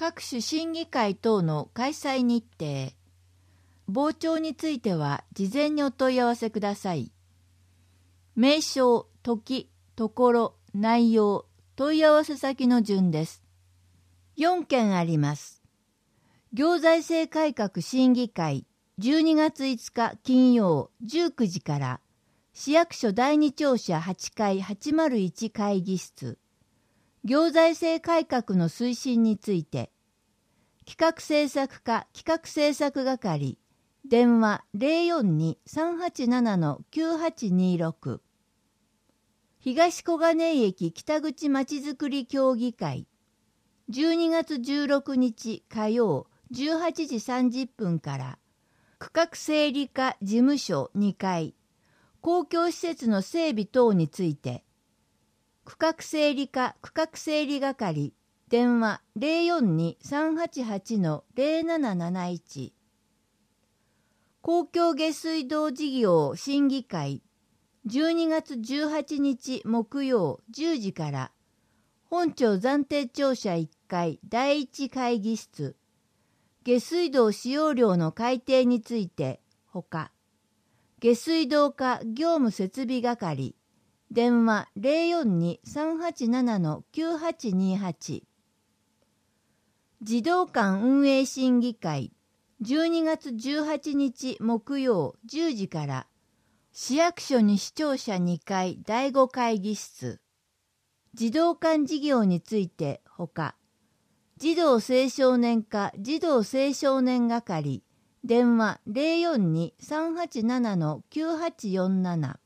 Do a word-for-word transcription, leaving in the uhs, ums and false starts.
各種審議会等の開催日程。傍聴については事前にお問い合わせください。名称、時、ところ、内容、問い合わせ先の順です。よんけんあります。行財政改革審議会じゅうにがついつか金曜じゅうくじから市役所だいに庁舎はちかいはちまるいち会議室。行財政改革の推進について。企画政策課企画政策係電話 ゼロよんに さんはちなな きゅうはちにろく。東小金井駅北口まちづくり協議会じゅうにがつじゅうろくにち火曜じゅうはちじさんじゅっぷんから区画整理課事務所にかい公共施設の整備等について。区画整理課区画整理係電話 ゼロよんに さんはちはち ゼロなななないち。公共下水道事業審議会じゅうにがつじゅうはちにち木曜じゅうじから本庁暫定庁舎いっかいだいいち会議室下水道使用量の改定についてほか下水道課業務設備係電話 ゼロよんに さんはちなな きゅうはちにはち。児童館運営審議会じゅうにがつじゅうはちにち木曜じゅうじから市役所西庁舎にかいだいご会議室児童館事業についてほか児童青少年課児童青少年係電話 ゼロよんに さんはちなな きゅうはちよんなな。